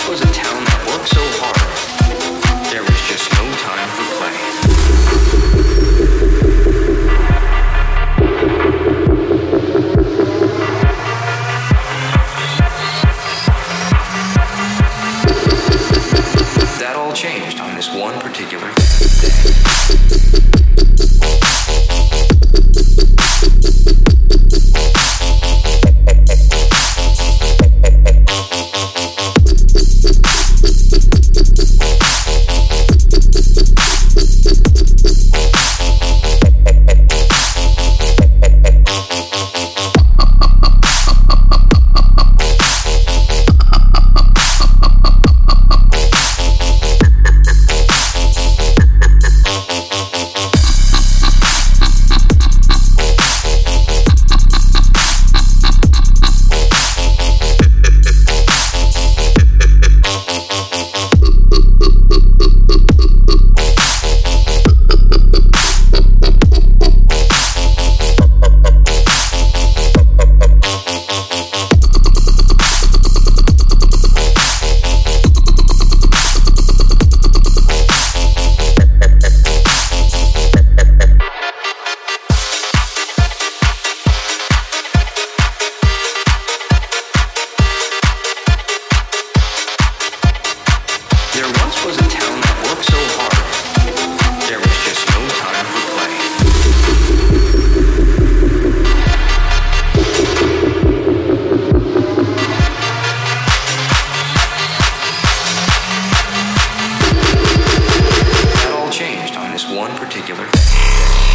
was a town that worked so hard, there was just no time for play. That all changed on this one particular day. Was a town that worked so hard, there was just no time for play. That all changed on this one particular day.